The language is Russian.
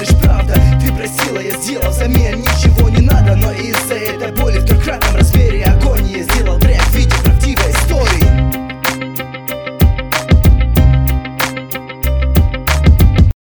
лишь правда. Ты просила, я сделал взамен, ничего не надо, но из-за этой боли